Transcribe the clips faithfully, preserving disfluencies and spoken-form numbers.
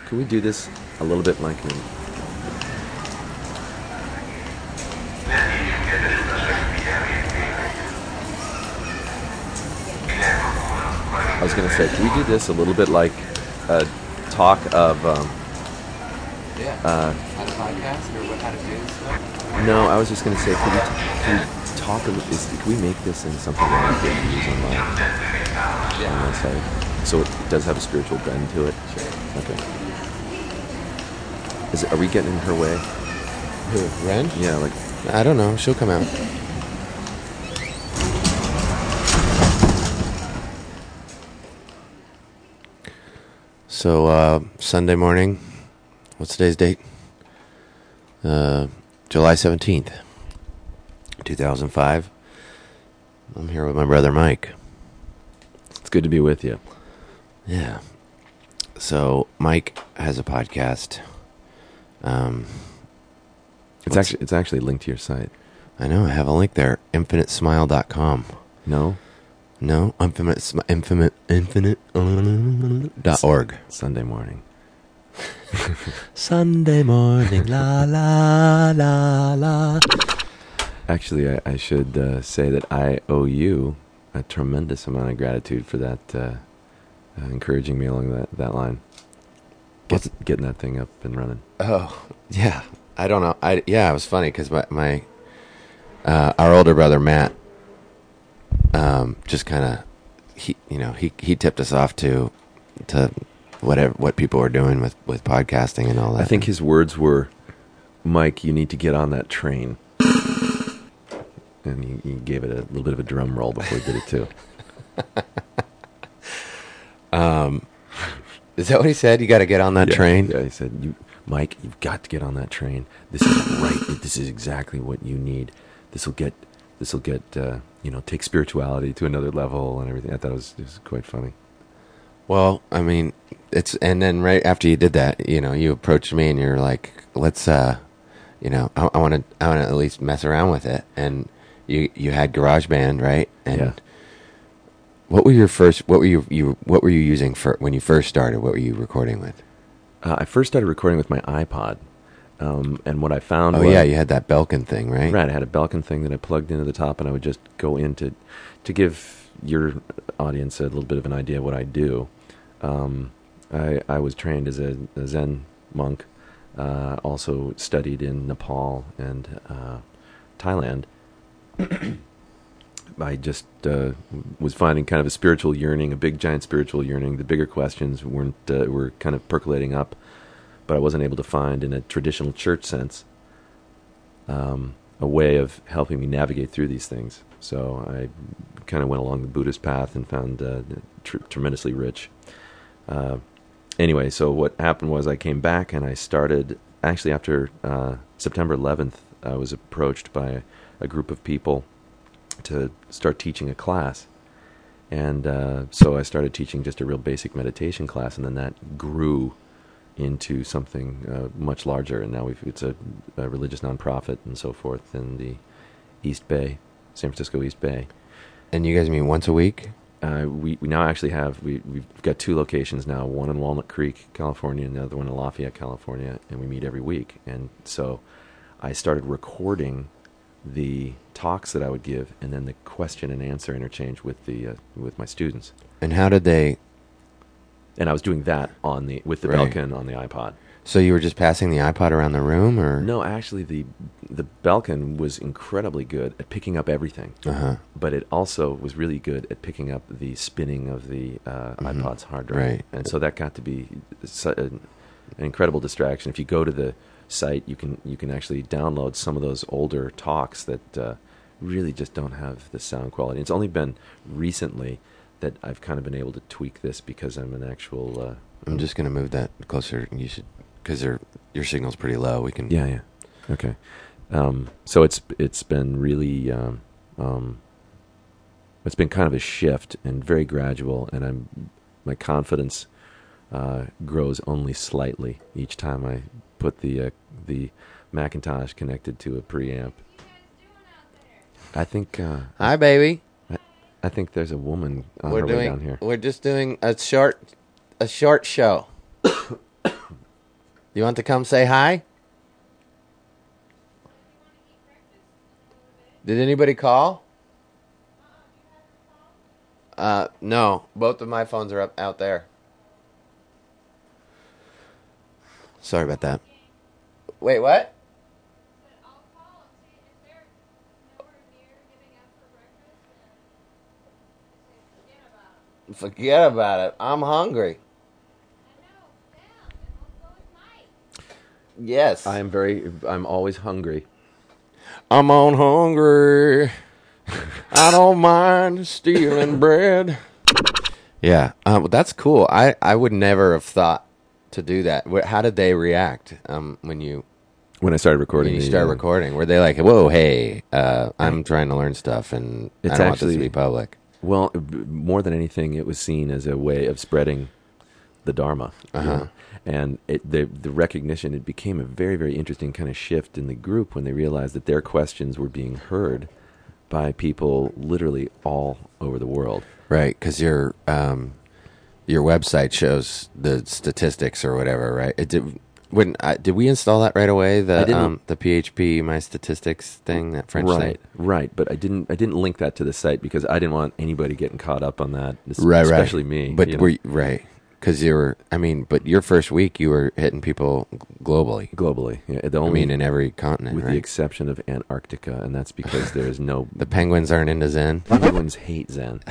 can we do this a little bit like me? I was going to say, can we do this a little bit like a talk of... Um, yeah, uh, on a podcast or what, how to do stuff? No, I was just going to say, can we, can we talk a little... Is, can we make this in something that we can use online? Yeah. On my site? So it does have a spiritual bend to it? Sure. Okay. Is it, are we getting in her way? Who, Ren? Yeah, like... I don't know. She'll come out. So, uh, Sunday morning, what's today's date? Uh, July seventeenth, two thousand five. I'm here with my brother Mike. It's good to be with you. Yeah. So, Mike has a podcast. Um, It's actually it's actually linked to your site. I know, I have a link there, infinite smile dot com. No? No, infinite, smi- infinite, infinite, dot org. Sunday morning. Sunday morning, la, la, la, la. Actually, I, I should uh, say that I owe you a tremendous amount of gratitude for that, uh, uh, encouraging me along that, that line. Get, getting that thing up and running. Oh, yeah. I don't know. I Yeah, it was funny because my, my uh, our older brother, Matt, um, just kind of, he, you know, he, he tipped us off to, to whatever, what people were doing with, with podcasting and all that. I think his words were, Mike, you need to get on that train. And he, he gave it a little bit of a drum roll before he did it too. um, is that what he said? You got to get on that yeah, train? Yeah, he said, you, Mike, you've got to get on that train. This is right. This is exactly what you need. This will get, this will get, uh, you know, take spirituality to another level and everything. I thought it was, it was quite funny. Well, I mean, it's, and then right after you did that, you know, you approached me and you're like, let's, uh, you know, I want to, I want to at least mess around with it. And you, you had GarageBand, right? And yeah. What were your first, what were you, you, what were you using for, when you first started? What were you recording with? Uh, I first started recording with my iPod. Um, and what I found oh, was... yeah, you had that Belkin thing, right? Right, I had a Belkin thing that I plugged into the top, and I would just go into... To give your audience a little bit of an idea of what I do, um, I, I was trained as a, a Zen monk, uh, also studied in Nepal and uh, Thailand. I just uh, was finding kind of a spiritual yearning, a big, giant spiritual yearning. The bigger questions weren't uh, were kind of percolating up, but I wasn't able to find, in a traditional church sense, um, a way of helping me navigate through these things. So I kind of went along the Buddhist path and found uh, tr- tremendously rich. Uh, anyway, so what happened was I came back and I started, actually after uh, September eleventh, I was approached by a, a group of people to start teaching a class. And uh, so I started teaching just a real basic meditation class, and then that grew into something uh, much larger, and now we've, it's a, a religious nonprofit and so forth in the East Bay, San Francisco East Bay. And you guys meet once a week? Uh, we, we now actually have, we, we've got two locations now, one in Walnut Creek, California, and the other one in Lafayette, California, and we meet every week. And so I started recording the talks that I would give, and then the question and answer interchange with the uh, with my students. And how did they... And I was doing that on the with the Right. Belkin on the iPod. So you were just passing the iPod around the room, or... No, actually, the the Belkin was incredibly good at picking up everything, Uh-huh. but it also was really good at picking up the spinning of the uh, Mhm. iPod's hard drive. Right. And so that got to be su- an, an incredible distraction. If you go to the site, you can you can actually download some of those older talks that uh, really just don't have the sound quality. It's only been recently that I've kind of been able to tweak this because I'm an actual... Uh, I'm just going to move that closer. You should... Because your signal's pretty low. We can... Yeah, yeah. Okay. Um, so it's it's been really... Um, um, it's been kind of a shift and very gradual, and I'm my confidence uh, grows only slightly each time I put the uh, the Macintosh connected to a preamp. I think... Uh, Hi, baby. I think there's a woman on We're her doing, way down here. We're just doing a short, a short show. You want to come say hi? Did anybody call? Uh, no. Both of my phones are up out there. Sorry about that. Wait, what? Forget about it. I'm hungry. Yes. I am very. I'm always hungry. I'm on hungry. I don't mind stealing bread. Yeah, um, that's cool. I, I would never have thought to do that. Wh- How did they react um, when you When I started recording, when you the, start uh, recording? Were they like, "Whoa, hey, uh, I'm trying to learn stuff, and It's I don't actually- want this to be public"? Well, b- more than anything, it was seen as a way of spreading the Dharma. you Uh-huh. know? And it, the the recognition, it became a very, very interesting kind of shift in the group when they realized that their questions were being heard by people literally all over the world. Right, because your um, your website shows the statistics or whatever, right? It did. When uh, did we install that right away? The I didn't- um, the P H P My Statistics thing, that French right, site. right. But I didn't I didn't link that to the site because I didn't want anybody getting caught up on that, es- Right, right. especially me. But you know. were you, right, because you were. I mean, but your first week you were hitting people globally. globally, yeah, the I only, mean, in every continent, with right? the exception of Antarctica, and that's because there is no. The penguins aren't into Zen. Penguins hate Zen.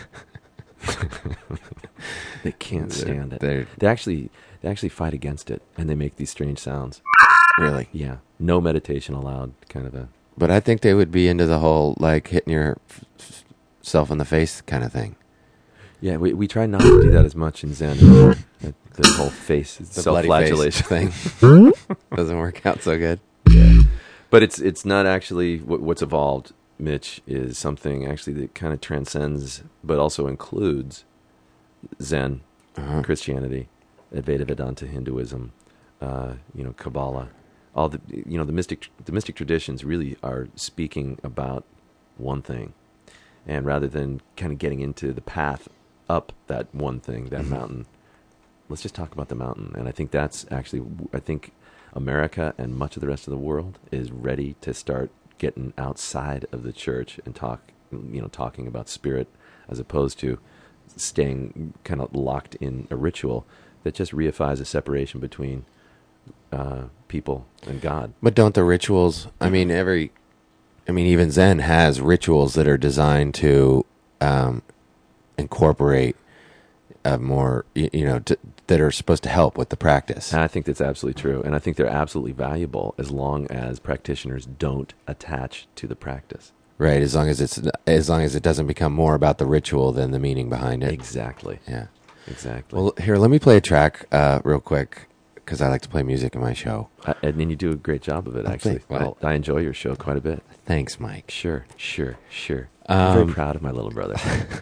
They can't stand it. They're- They actually they actually fight against it, and they make these strange sounds. Really, Yeah, no meditation allowed. Kind of a but I think they would be into the whole like hitting yourself in the face kind of thing. yeah. We we try not to do that as much in Zen. The, the whole face The bloody face self-flagellation thing doesn't work out so good. But it's it's not actually what, what's evolved, Mitch, is something actually that kind of transcends, but also includes Zen, Uh-huh. Christianity, Advaita Vedanta Hinduism, uh, you know, Kabbalah. All the you know the mystic the mystic traditions really are speaking about one thing, and rather than kind of getting into the path up that one thing, that Mhm. mountain, let's just talk about the mountain. And I think that's actually I think. America and much of the rest of the world is ready to start getting outside of the church and talk, you know, talking about spirit as opposed to staying kind of locked in a ritual that just reifies a separation between uh, people and God. But don't the rituals? I mean, every. I mean, even Zen has rituals that are designed to um, incorporate a more, you, you know, to, that are supposed to help with the practice. And I think that's absolutely true, and I think they're absolutely valuable as long as practitioners don't attach to the practice. Right, as long as it's as long as it doesn't become more about the ritual than the meaning behind it. Exactly. Yeah. Exactly. Well, here, let me play a track uh, real quick because I like to play music in my show. I, and then you do a great job of it, Oh, actually. thank- well- I, I enjoy your show quite a bit. Thanks, Mike. Sure, sure, sure. I'm Um, very proud of my little brother.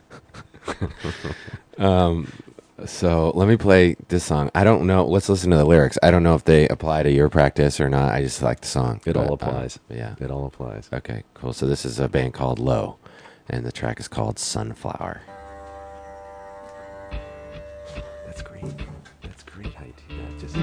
Um, so let me play this song. I don't know. Let's listen to the lyrics. I don't know if they apply to your practice or not. I just like the song. It all But, uh, applies. yeah. It all applies. Okay, cool. So this is a band called Low, and the track is called Sunflower. That's great. That's great how you do that. Just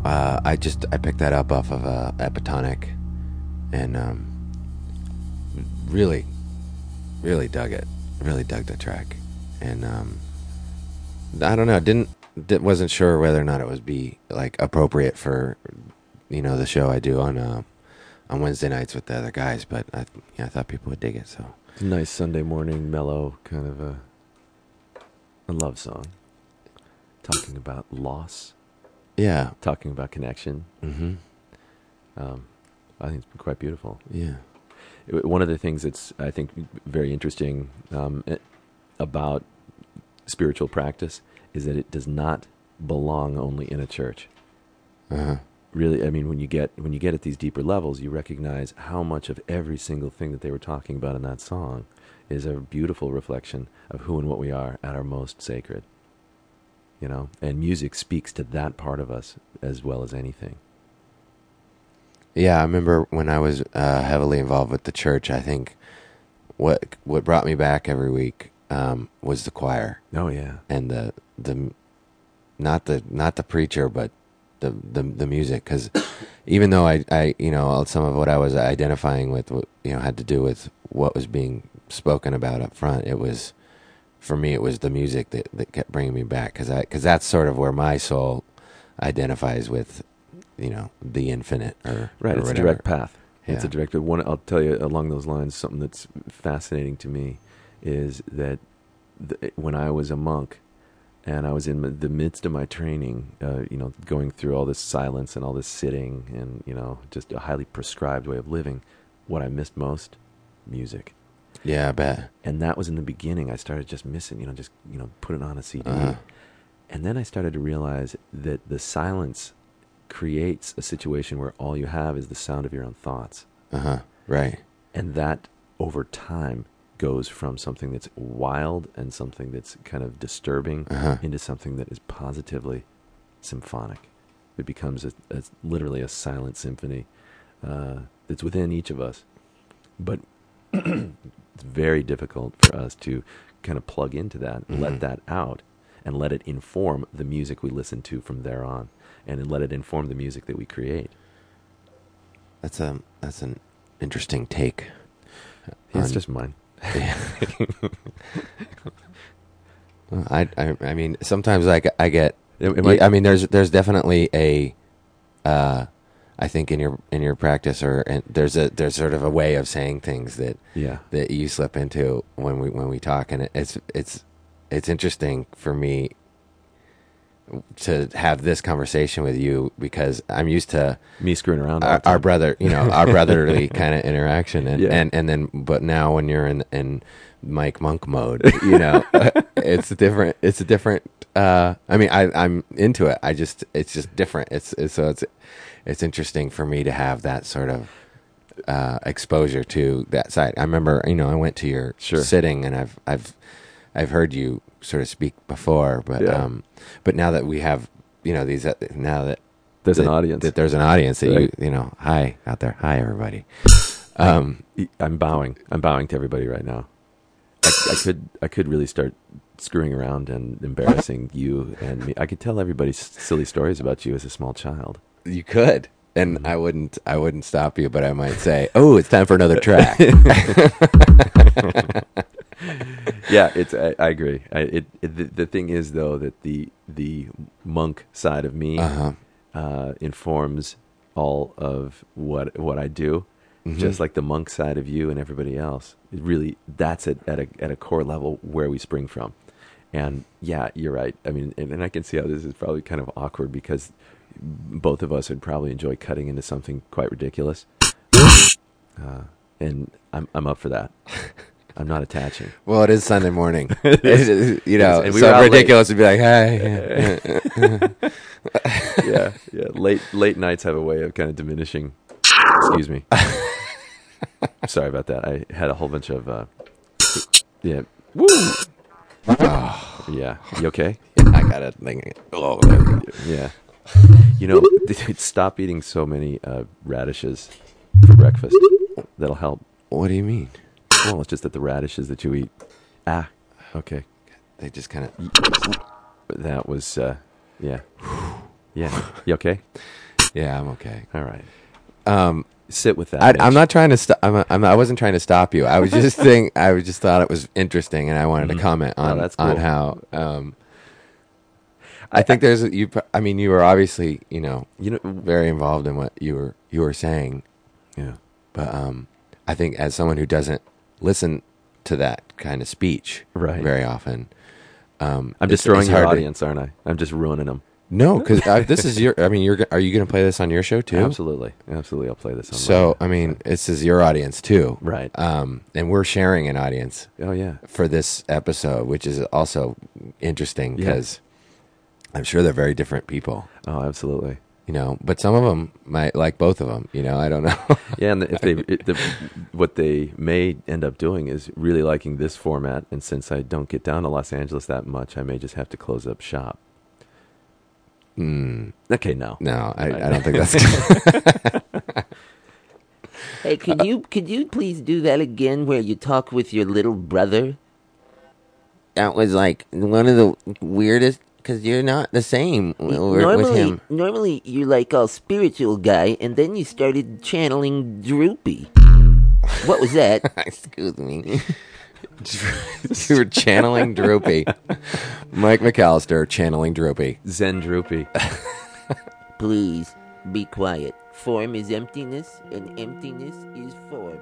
uh, I just I picked that up off of uh, Epitonic, and um, really, really dug it. Really dug the track, and um, I don't know. Didn't di- wasn't sure whether or not it would be like appropriate for, you know, the show I do on uh, on Wednesday nights with the other guys, but I yeah, I thought people would dig it. So It's a nice Sunday morning, mellow kind of a a love song, talking about loss, yeah, talking about connection. mm-hmm. Um, I think it's been quite beautiful. yeah, It- One of the things that's, I think, very interesting um, eh, about spiritual practice is that it does not belong only in a church. uh-huh. Really, I mean, when you get when you get at these deeper levels, you recognize how much of every single thing that they were talking about in that song is a beautiful reflection of who and what we are at our most sacred. You know, and music speaks to that part of us as well as anything. Yeah, I remember when I was uh, heavily involved with the church. I think what what brought me back every week um, was the choir Oh yeah, and the the not the not the preacher, but the the, the music. Because even though I, I you know some of what I was identifying with, you know, had to do with what was being spoken about up front, it was, for me, it was the music that, that kept bringing me back. Because I because that's sort of where my soul identifies with, you know, the infinite, or right. or It's a whatever. direct path. It's Yeah. a direct one. I'll tell you along those lines. Something that's fascinating to me is that the, when I was a monk and I was in the midst of my training, uh, you know, going through all this silence and all this sitting and, you know, just a highly prescribed way of living, what I missed most, music. Yeah, I bet. And that was in the beginning. I started just missing, you know, just, you know, put it on a C D. Uh-huh. And then I started to realize that the silence creates a situation where all you have is the sound of your own thoughts. Uh huh. Right. And that, over time, goes from something that's wild and something that's kind of disturbing Uh-huh. into something that is positively symphonic. It becomes a, a, literally a silent symphony uh, that's within each of us. But it's very difficult for us to kind of plug into that, Mhm. let that out, and let it inform the music we listen to from there on, and let it inform the music that we create. That's a that's an interesting take. It's on- just mine. Yeah. Well, I, I I mean sometimes I, get- I get Am- am I, I- mean there's there's definitely a uh I think in your in your practice, or and there's a there's sort of a way of saying things that Yeah. that you slip into when we when we talk, and it, it's it's it's interesting for me to have this conversation with you, because I'm used to Me screwing around all our, the time. our brother, you know, our brotherly kind of interaction, and, Yeah. and and then, but now when you're in in Mike Monk mode, you know, it's a different. It's a different. Uh, I mean, I I'm into it. I just it's just different. It's, it's so it's it's interesting for me to have that sort of uh, exposure to that side. I remember, you know, I went to your Sure. sitting, and I've I've I've heard you sort of speak before, but Yeah. um, but now that we have, you know, these uh, now that There's an that- audience. That there's an audience that Right. you, you know, hi out there. Hi, everybody. Um, I'm bowing. I'm bowing to everybody right now. I, I could I could really start screwing around and embarrassing you and me. I could tell everybody s- silly stories about you as a small child. you could, and Mhm. I wouldn't, I wouldn't stop you, but I might say, oh, it's time for another track. Yeah, it's. I, I agree. I, it, it the, the thing is though that the the monk side of me Uh-huh. uh, informs all of what what I do. Mhm. Just like the monk side of you and everybody else. It really, that's at, at a at a core level where we spring from. And yeah, you're right. I mean, and, and I can see how this is probably kind of awkward, because both of us would probably enjoy cutting into something quite ridiculous. Uh, and I'm I'm up for that. I'm not attaching. Well, it is Sunday morning. It is. It is, you know, It is. And we so were out ridiculous to be like, hi. Yeah, yeah. Late late nights have a way of kind of diminishing. Excuse me. Sorry about that. I had a whole bunch of uh, yeah. Woo. Oh, Yeah. You okay? I got a thing. Oh, there we go. Yeah. You know, stop eating so many uh, radishes for breakfast. That'll help. What do you mean? Well, it's just that the radishes that you eat. Ah. Okay. They just kind of. That was. Uh, yeah. Yeah. You okay? Yeah, I'm okay. All right. Um, Sit with that. I, Mitch. I'm not trying to stop. I'm, a, I'm. I wasn't trying to stop you. I was just think. I was just thought it was interesting, and I wanted Mhm. to comment Oh, on that's on cool. how. Um, I think there's a, you. I mean, you were obviously you know You know. very involved in what you were you were saying, Yeah. but um, I think as someone who doesn't listen to that kind of speech Right. very often, um, I'm just it's- throwing it's your hard to- audience, aren't I? I'm just ruining them. No, because this is your. I mean, you're. Are you going to play this on your show too? Absolutely. Absolutely. I'll play this on So, my- I mean, this is your audience too, Right. Um, and we're sharing an audience Oh, yeah. for this episode, which is also interesting Yeah. because I'm sure they're very different people, Oh, absolutely. you know. But some of them might like both of them, you know. I don't know. Yeah, and if they, it, the, what they may end up doing is really liking this format, and since I don't get down to Los Angeles that much, I may just have to close up shop. mm, Okay, no. no, I, I don't think that's. Hey, could you could you please do that again where you talk with your little brother? That was like one of the weirdest because you're not the same w- with normally, him. Normally, you're like a spiritual guy, and then you started channeling Droopy. What was that? Excuse me. You were channeling Droopy. Mike McAllister channeling Droopy. Zen Droopy. Please be quiet. Form is emptiness, and emptiness is form.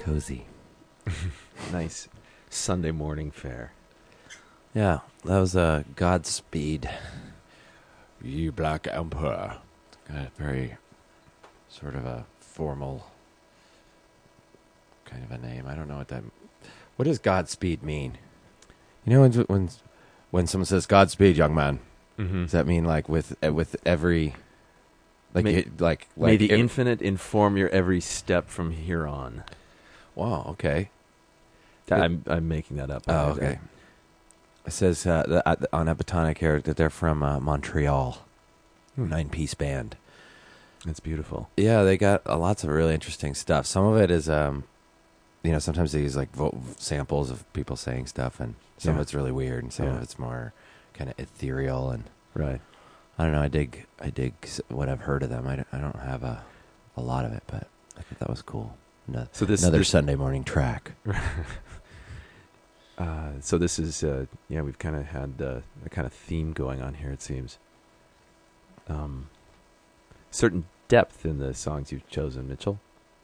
Cozy. Nice Sunday morning fare. Yeah, that was uh, Godspeed, Ye Black Emperor. Got a very sort of a formal kind of a name. I don't know what that. What does Godspeed mean? You know, when when when someone says Godspeed, young man, Mm-hmm. does that mean like with uh, with every like May- it, like May like the ev- infinite inform your every step from here on. Wow. Okay. I'm I'm making that up. Oh, I- okay. It says uh, the, uh, on Epitonic here that they're from uh, Montreal, Hmm. nine-piece band. That's beautiful. Yeah, they got uh, lots of really interesting stuff. Some of it is, um, you know, sometimes they use like vo- samples of people saying stuff, and some Yeah. of it's really weird, and some Yeah. of it's more kind of ethereal. And Right. I don't know. I dig, I dig s- what I've heard of them. I don't, I don't have a, a lot of it, but I thought that was cool. Ano- So this another this, Sunday morning track. uh, so this is uh, yeah. We've kind of had uh, a kind of theme going on here. It seems. Um, certain depth in the songs you've chosen, Mitchell.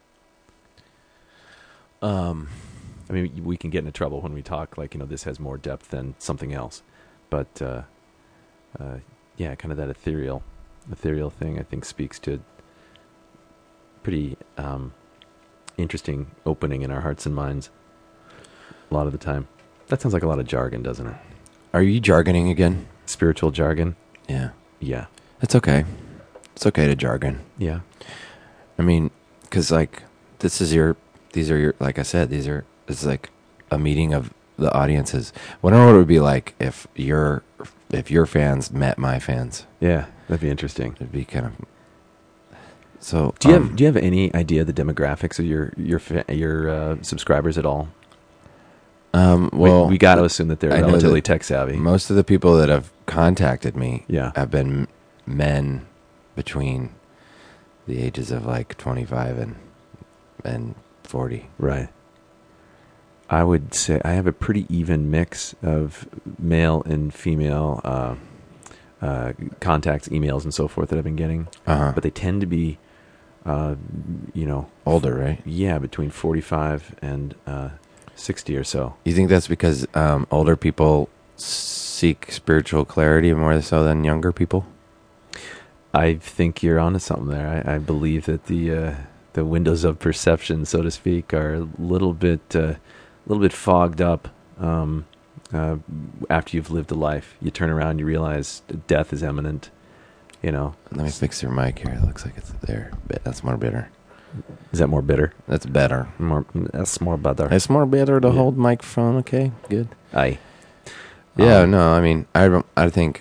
Um, I mean, we can get into trouble when we talk like, you know, this has more depth than something else. But, uh, uh, yeah, kind of that ethereal, ethereal thing, I think, speaks to pretty um, interesting opening in our hearts and minds a lot of the time. That sounds like a lot of jargon, doesn't it? are you jargoning again? Spiritual jargon? Yeah, Yeah. it's okay. It's okay to jargon. Yeah. I mean, because like this is your, these are your, like I said, these are, it's like a meeting of the audiences. Wonder what it would be like if your, if your fans met my fans. Yeah, that'd be interesting. It'd be kind of. So Do you um, have Do you have any idea of the demographics of your your fa- your uh, subscribers at all? Um, We- well, we, got to assume that they're I know relatively that tech savvy. most of the people that have contacted me Yeah. have been men between the ages of like twenty-five and and forty. Right. I would say I have a pretty even mix of male and female uh, uh, contacts, emails, and so forth that I've been getting. Uh-huh. But they tend to be, uh, you know, Older, right? yeah, between forty-five and uh, sixty or so. You think that's because um, older people seek spiritual clarity more so than younger people? I think you're onto something there. I, I believe that the uh, the windows of perception, so to speak, are a little bit uh, a little bit fogged up. Um, uh, after you've lived a life, you turn around, you realize death is imminent. You know, Let me fix your mic here. It looks like it's there. Bit- That's more bitter. is that more bitter? That's better. More that's more better. It's more bitter to Yeah. hold microphone. Okay, good. Aye. Yeah, Um, no, I mean, I don't- I think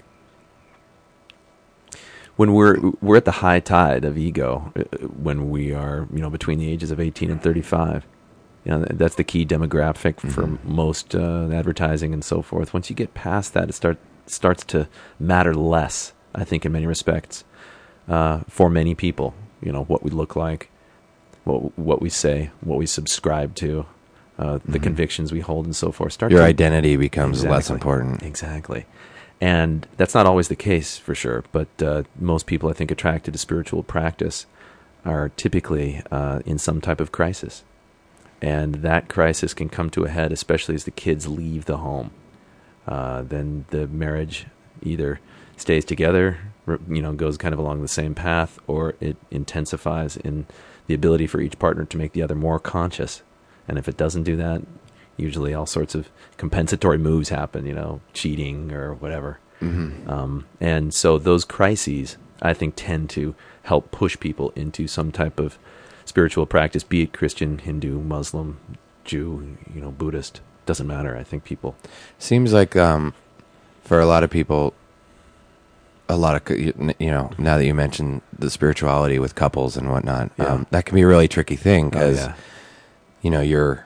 when we're we're at the high tide of ego, uh, when we are, you know, between the ages of eighteen and thirty-five. You know, that's the key demographic for Mhm. most uh, advertising and so forth. Once you get past that, it start starts to matter less, I think, in many respects, uh, for many people. You know, what we look like, what what we say, what we subscribe to, uh, the Mhm. convictions we hold, and so forth. Start your to, identity becomes less Exactly. important. Exactly. And that's not always the case, for sure. But uh, most people, I think, attracted to spiritual practice are typically uh, in some type of crisis. And that crisis can come to a head, especially as the kids leave the home. Uh, then the marriage either stays together, r- you know, goes kind of along the same path, or it intensifies in the ability for each partner to make the other more conscious. And if it doesn't do that, usually all sorts of compensatory moves happen, you know, cheating or whatever. Mm-hmm. Um, and so those crises, I think, tend to help push people into some type of spiritual practice, be it Christian, Hindu, Muslim, Jew, you know, Buddhist. Doesn't matter. I think people. Seems like um, for a lot of people, a lot of, you know, now that you mentioned the spirituality with couples and whatnot, Yeah. um, that can be a really tricky thing Oh, because, yeah. you know, your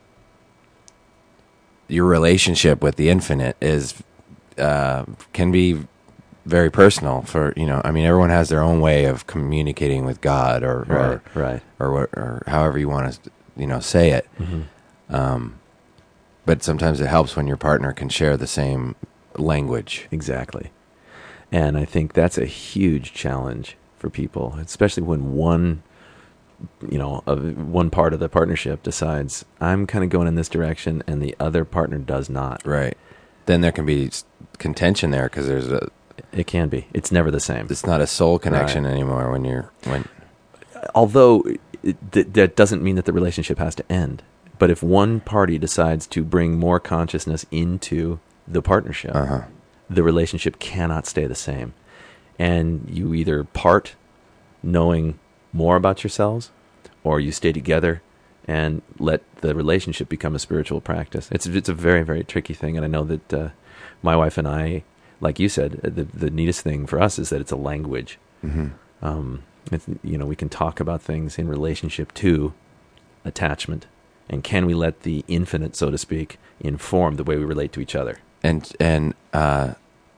your relationship with the infinite is uh, can be very personal for, you know, I mean, everyone has their own way of communicating with God or Right, or, right. or, what, or however you want to, you know, say it. Mm-hmm. Um, but sometimes it helps when your partner can share the same language. Exactly. And I think that's a huge challenge for people, especially when one you know, of one part of the partnership decides I'm kind of going in this direction, and the other partner does not. Right. Then there can be s- contention there because there's a. It can be. It's never the same. It's not a soul connection Right. anymore when you're when. Although it, th- that doesn't mean that the relationship has to end. But if one party decides to bring more consciousness into the partnership, Uh huh. the relationship cannot stay the same. And you either part knowing more about yourselves, or you stay together and let the relationship become a spiritual practice. It's it's a very, very tricky thing. And I know that uh, my wife and I, like you said, the, the neatest thing for us is that it's a language. Mm-hmm. Um, it's, you know, we can talk about things in relationship to attachment. And can we let the infinite, so to speak, inform the way we relate to each other? And and uh,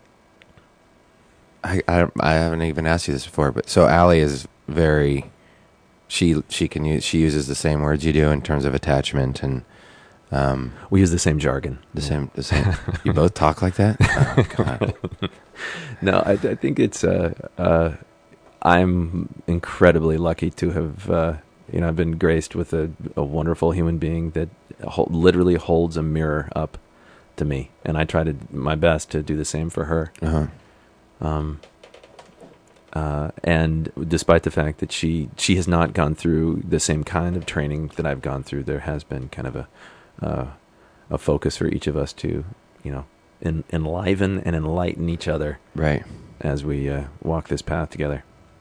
I, I I haven't even asked you this before, but so Allie is very, she she can use she uses the same words you do in terms of attachment and um We use the same jargon. the same the same. You both talk like that? Oh, God. No, I, I think it's. Uh, uh, I'm incredibly lucky to have. Uh, you know, I've been graced with a, a wonderful human being that ho- literally holds a mirror up to me, and I try to my best to do the same for her. Uh-huh. Um, uh, and despite the fact that she she has not gone through the same kind of training that I've gone through, there has been kind of a uh, a focus for each of us to, you know, en- enliven and enlighten each other Right. as we uh, walk this path together.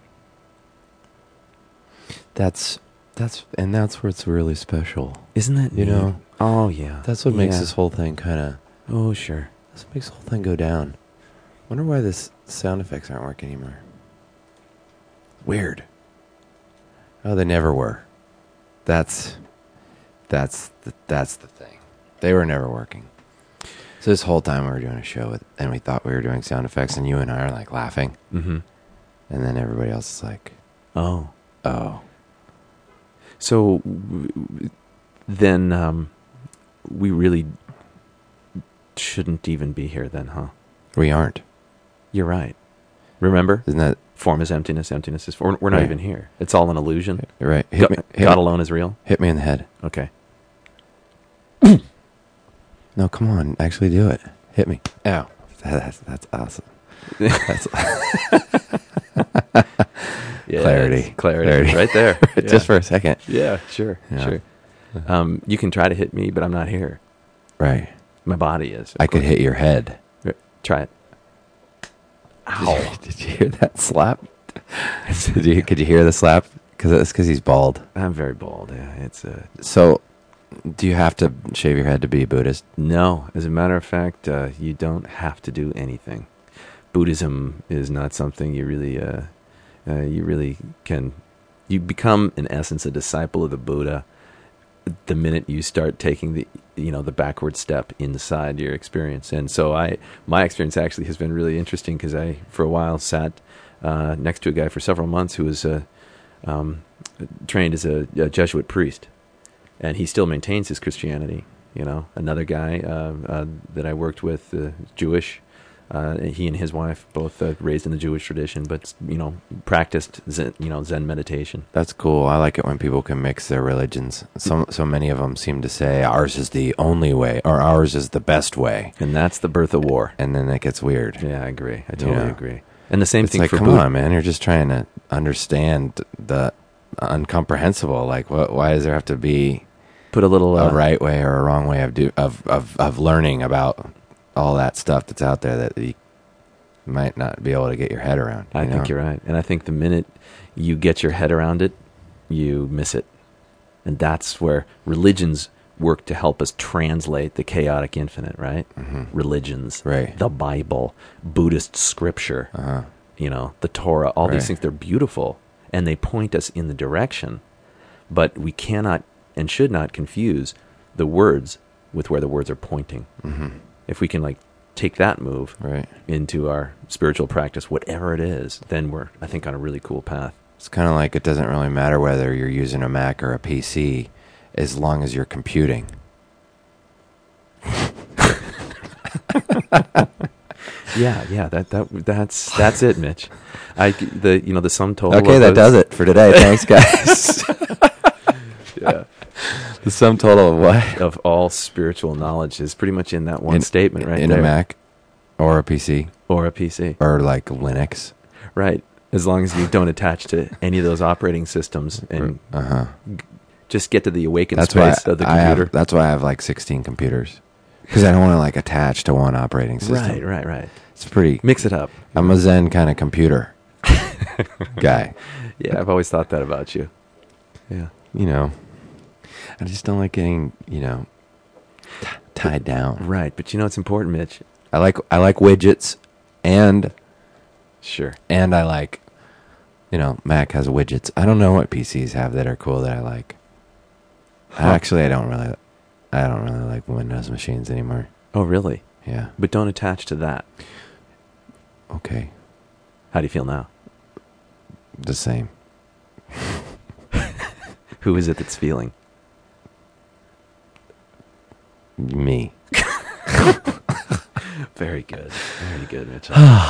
That's that's and that's where it's really special. Isn't it? You neat? know, Oh yeah. that's what makes Yeah. this whole thing kind of. Oh sure. That's what makes the whole thing go down. Wonder why this sound effects aren't working anymore. Weird. Oh, they never were. That's that's the, that's the thing. They were never working. So this whole time we were doing a show with, and we thought we were doing sound effects, and you and I are like laughing, Mm-hmm. and then everybody else is like, Oh. "Oh, So w- w- then um, we really shouldn't even be here then, huh? we aren't." You're right. Remember? Isn't that Form is emptiness, emptiness is form. We're not Right. even here. It's all an illusion. right? Hit God, me, hit, God me, alone is real. hit me in the head. Okay. No, come on, actually do it. Hit me. Ow. That's that's awesome. That's Yes, Clarity. clarity, Clarity. right there. just Yeah. for a second. Yeah, sure, Yeah. sure. Um, you can try to hit me, but I'm not here. Right. My body is. of I could course. hit your head. Try it. Ow. Did you hear that slap? Did you, could you hear the slap? Because it's because he's bald. I'm very bald. Yeah, it's a So, do you have to shave your head to be a Buddhist? no. As a matter of fact, uh, you don't have to do anything. Buddhism is not something you really, uh, uh, you really can. You become, in essence, a disciple of the Buddha the minute you start taking the, you know, the backward step inside your experience. And so, I, my experience actually has been really interesting because I, for a while, sat uh, next to a guy for several months who was uh, um, trained as a, a Jesuit priest. And he still maintains his Christianity. You know, another guy uh, uh, that I worked with, uh, Jewish. Uh, he and his wife both uh, raised in the Jewish tradition, but you know, practiced Zen, you know, Zen meditation. That's cool. I like it when people can mix their religions. So, so many of them seem to say ours is the only way or ours is the best way. And that's the birth of war. And then it gets weird. Yeah, I agree. I totally Yeah. agree. And the same It's thing like, for come Buddha. on, man. You're just trying to understand the incomprehensible. Like, what? Why does there have to be Put a little uh, a right way or a wrong way of do of, of of learning about all that stuff that's out there that you might not be able to get your head around? I you think know? you're right. And I think the minute you get your head around it, you miss it. And that's where religions work to help us translate the chaotic infinite, right? Mhm. Religions, Right. the Bible, Buddhist scripture, Uh-huh. you know, the Torah, all Right. these things, they're beautiful and they point us in the direction. But we cannot and should not confuse the words with where the words are pointing. Mm-hmm. If we can like take that move Right. into our spiritual practice, whatever it is, then we're, I think, on a really cool path. It's kind of like it doesn't really matter whether you're using a Mac or a P C as long as you're computing. Yeah, yeah, that that that's that's it, Mitch. I the you know the sum total. Okay, of that those- does it for today. Thanks, guys. Yeah, The sum total of what? of all spiritual knowledge is pretty much in that one In- statement right in there. a Mac or a P C or a P C, or like Linux. right? As long as you don't attach to any of those operating systems and Uh huh. just get to the awakened That's why space of the I computer. have. That's why I have like sixteen computers because I don't want to like attach to one operating system. Right, right, right. It's pretty. Mix it up. I'm a Zen kind of computer guy. Yeah, I've always thought that about you. Yeah. You know, I just don't like getting you know t- tied down. Right, but you know it's important, Mitch. I like I like widgets, and Sure. and I like, you know, Mac has widgets. I don't know what P Cs have that are cool that I like. Huh. Actually, I don't really. I don't really like Windows machines anymore. Oh, really? Yeah. But don't attach to that. Okay. How do you feel now? The same. Who is it that's feeling? Me. Very good. Very good, Mitch.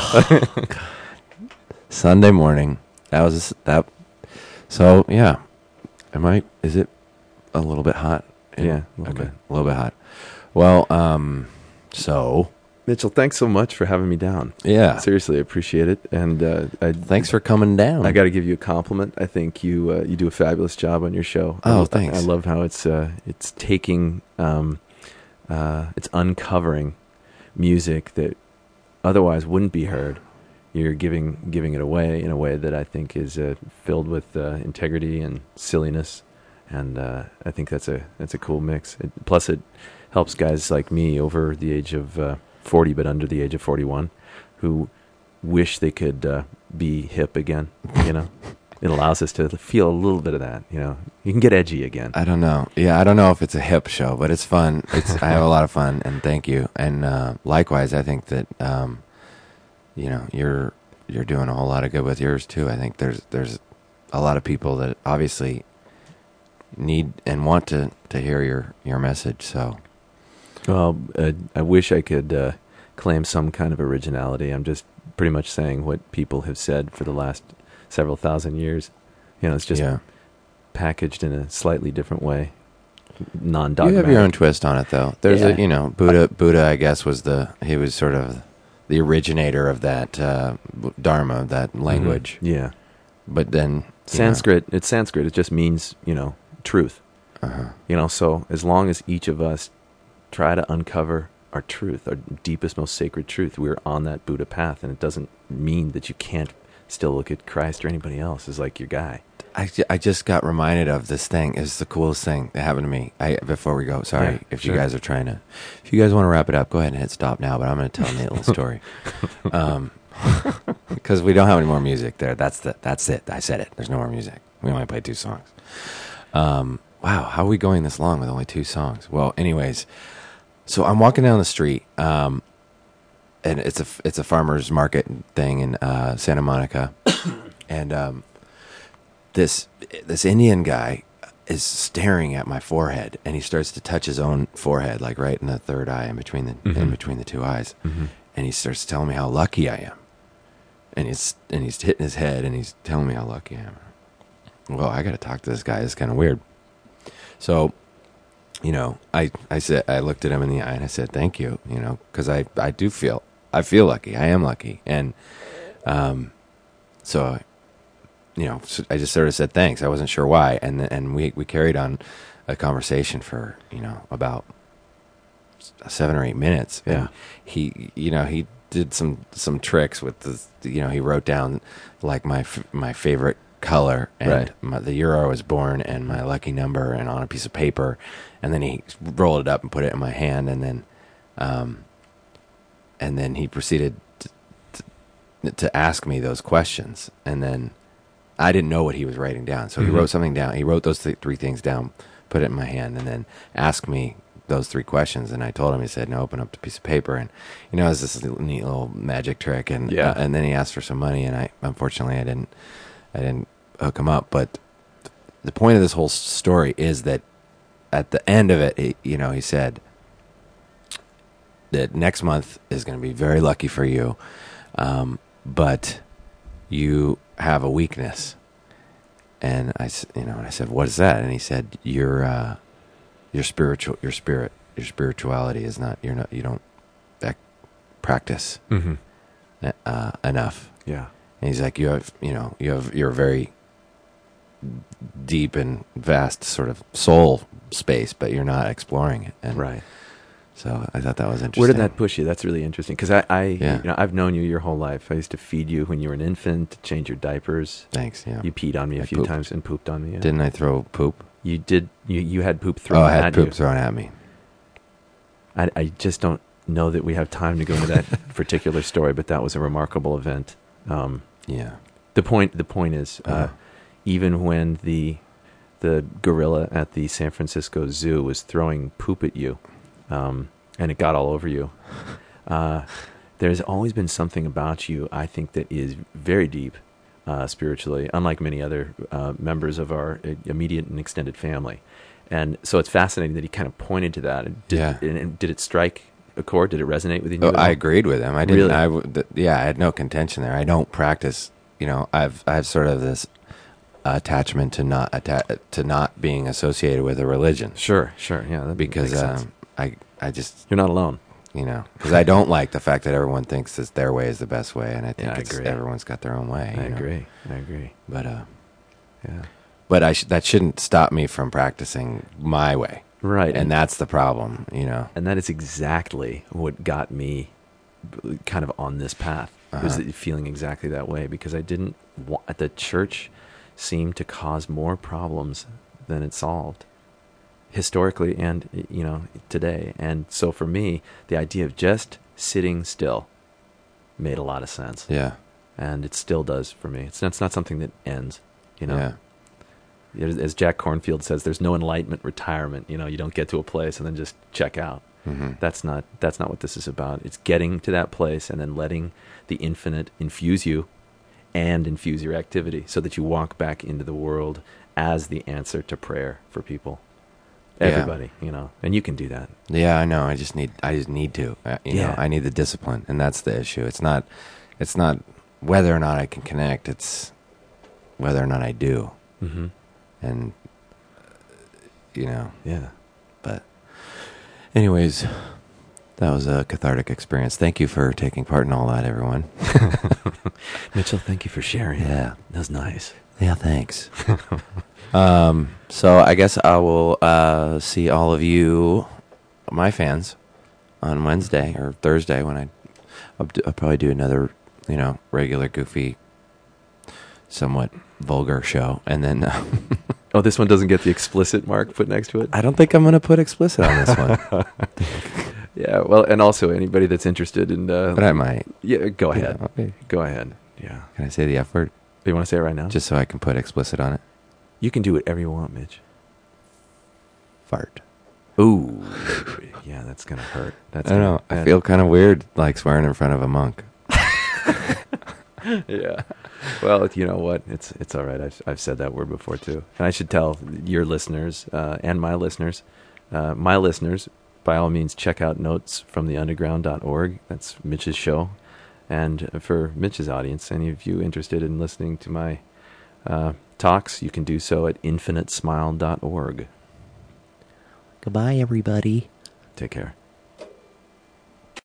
Sunday morning. That was that. So yeah, am I? Is it a little bit hot? Yeah, a little okay, bit. a little bit hot. Well, um, so Mitchell, thanks so much for having me down. yeah, Seriously, I appreciate it. And uh, I, thanks for coming down. I got to give you a compliment. I think you uh, you do a fabulous job on your show. Oh, I, thanks. I love how it's uh, it's taking um, uh, it's uncovering music that otherwise wouldn't be heard. You're giving giving it away in a way that I think is uh, filled with uh, integrity and silliness, and uh, I think that's a that's a cool mix. It, plus, it helps guys like me over the age of uh, forty, but under the age of forty-one, who wish they could uh, be hip again. You know, it allows us to feel a little bit of that. You know, you can get edgy again. I don't know. Yeah, I don't know if it's a hip show, but it's fun. It's I have a lot of fun, and thank you. And uh, likewise, I think that um, you know you're you're doing a whole lot of good with yours too. I think there's there's a lot of people that obviously need and want to, to hear your, your message. So Well, uh, I wish I could uh, claim some kind of originality. I'm just pretty much saying what people have said for the last several thousand years. You know, it's just yeah, packaged in a slightly different way, you non-dogmatic. have your own twist on it though. There's Yeah. a you know Buddha. Buddha, I guess, was the he was sort of the originator of that uh, dharma, that Mhm. language. Yeah, But then Sanskrit. It's Sanskrit. It just means you know truth. You know, uh-huh. You know, so as long as each of us try to uncover our truth, our deepest, most sacred truth, we're on that Buddha path, and it doesn't mean that you can't still look at Christ or anybody else as like your guy. I, ju- I just got reminded of this thing. It's the coolest thing that happened to me. I before we go, sorry Yeah, if sure. you guys are trying to, if you guys want to wrap it up, go ahead and hit stop now. But I'm going to tell a neat little story, um, because we don't have any more music there. That's the that's it. I said it. There's no more music. We only played two songs. Um, wow, how are we going this long with only two songs? Well, anyways, so I'm walking down the street, um, and it's a it's a farmers market thing in uh, Santa Monica, and um. This this Indian guy is staring at my forehead, and he starts to touch his own forehead, like right in the third eye, in between the in Mhm. between the two eyes, Mm-hmm. and he starts telling me how lucky I am, and he's and he's hitting his head, and he's telling me how lucky I am. Well, I got to talk to this guy. It's kind of weird. So, you know, I I said I looked at him in the eye, and I said thank you, you know, because I I do feel I feel lucky. I am lucky, and um, so. You know, so I just sort of said thanks. I wasn't sure why, and and we we carried on a conversation for you know about seven or eight minutes. Yeah. And he, you know, he did some some tricks with the, you know, he wrote down like my f- my favorite color and Right. my, the year I was born and my lucky number and on a piece of paper, and then he rolled it up and put it in my hand, and then, um, and then he proceeded to, to, to ask me those questions, and then. I didn't know what he was writing down. So he Mhm. wrote something down. He wrote those th- three things down, put it in my hand, and then asked me those three questions. And I told him, he said, no, open up the piece of paper. And, you know, it was this neat little magic trick. And, Yeah. uh, and then he asked for some money. And I, unfortunately, I didn't, I didn't hook him up. But the point of this whole story is that at the end of it, he, you know, he said, that next month is going to be very lucky for you, um, but you have a weakness. And I, s- you know, and I said, what is that? And he said, your, uh, your spiritual, your spirit, your spirituality is not, you're not, you don't ec- practice Mm-hmm. uh, enough. Yeah. And he's like, you have, you know, you have, you're a very deep and vast sort of soul space, but you're not exploring it. And Right. so I thought that was interesting. Where did that push you? That's really interesting because I, I Yeah. you know, I've known you your whole life. I used to feed you when you were an infant, change your diapers. Thanks. Yeah. You peed on me a I few pooped. times and pooped on me. Yeah. Didn't I throw poop? You did. You you had poop thrown oh, I had at poop you. thrown at me. I, I just don't know that we have time to go into that particular story, but that was a remarkable event. Um, Yeah. the point the point is, uh, Uh-huh. even when the the gorilla at the San Francisco Zoo was throwing poop at you, um, and it got all over you, uh, there's always been something about you, I think, that is very deep uh, spiritually, unlike many other uh, members of our uh, immediate and extended family. And so it's fascinating that he kind of pointed to that. And did, Yeah. and, and did it strike a chord? Did it resonate with you? Oh, at I all? agreed with him. I didn't. Really? I w- th- yeah. I had no contention there. I don't practice. You know, I've I have sort of this attachment to not atta- to not being associated with a religion Sure, sure. Yeah, that because makes sense. um, I I just You're not alone. you know because I don't like the fact that everyone thinks that their way is the best way, and I think Yeah, I it's, agree. everyone's got their own way. I you know? agree. I agree. But uh, Yeah. but I sh- that shouldn't stop me from practicing my way, Right. and that's the problem. You know. And that is exactly what got me b- kind of on this path. It was Uh-huh. feeling exactly that way because I didn't want the church seemed to cause more problems than it solved historically and, you know, today. And so for me, the idea of just sitting still made a lot of sense. Yeah. And it still does for me. It's not, it's not something that ends, you know. Yeah. As as Jack Kornfield says, there's no enlightenment retirement. You know, you don't get to a place and then just check out. hmm That's not that's not what this is about. It's getting to that place and then letting the infinite infuse you and infuse your activity so that you walk back into the world as the answer to prayer for people. Yeah. Everybody, you know, and you can do that. Yeah, I know. I just need. I just need to. Uh, you Yeah. know, I need the discipline, and that's the issue. It's not. It's not whether or not I can connect. It's whether or not I do. Mm-hmm. And you know. Yeah. But, anyways, that was a cathartic experience. Thank you for taking part in all that, everyone. Mitchell, thank you for sharing. Yeah. That was nice. Yeah. Thanks. um. So I guess I will uh, see all of you, my fans, on Wednesday or Thursday when I. I'll, do, I'll probably do another, you know, regular, goofy, somewhat vulgar show, and then uh, Oh, this one doesn't get the explicit mark put next to it? I don't think I'm going to put explicit on this one, Yeah, well, and also anybody that's interested in... Uh, but I might. yeah, go ahead. Yeah, okay. Go ahead. Yeah. Can I say the F word You want to say it right now? just so I can put explicit on it? You can do whatever you want, Mitch. Fart. Ooh. Yeah, that's going to hurt. That's I don't gonna- know. I that- feel kind of weird, like swearing in front of a monk. Yeah. Well, you know what? It's it's all right. I've I've said that word before too. And I should tell your listeners uh, and my listeners, uh, my listeners, by all means, check out notes from the underground dot org. That's Mitch's show. And for Mitch's audience, any of you interested in listening to my uh, talks, you can do so at infinite smile dot org. Goodbye, everybody. Take care.